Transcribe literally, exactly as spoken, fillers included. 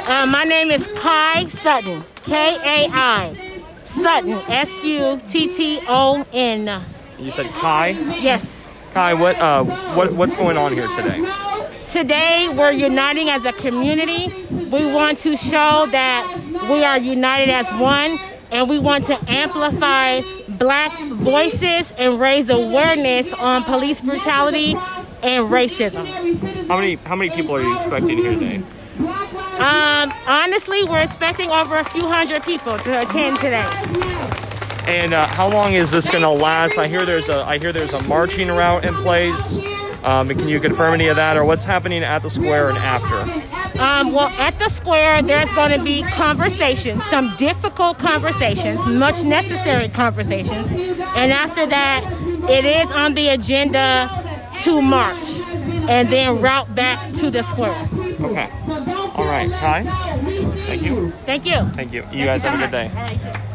Uh, my name is Kai Sutton, K A I, Sutton, S U T T O N. You said Kai? Yes. Kai, what uh, what what's going on here today? Today, we're uniting as a community. We want to show that we are united as one, and we want to amplify Black voices and raise awareness on police brutality and racism. How many how many people are you expecting here today? Um, honestly, we're expecting over a few hundred people to attend today. And uh, how long is this going to last? I hear there's a I hear there's a marching route in place. Um, can you confirm any of that, or what's happening at the square and after? Um, well, at the square, there's going to be conversations, some difficult conversations, much necessary conversations. And after that, it is on the agenda to march and then route back to the square. Okay. All right. Kai, thank you. Thank you. Thank you. You Thank guys you so have a good much. day. All right.